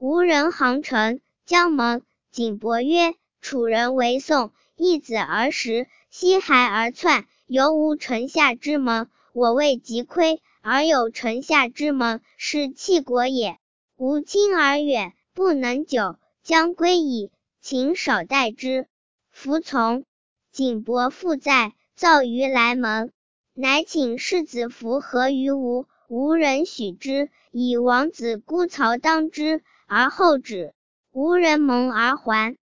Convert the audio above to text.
吴人行城，将盟。景伯曰：楚人为宋，易子而食，西孩而窜，犹无臣下之盟。我为疾亏，而有臣下之盟，是弃国也。吾亲而远，不能久，将归矣，请少待之。服从。景伯复在，造于来盟，乃请世子服和于吴，吴人许之，以王子姑曹当之，而后止。吴人盟而还。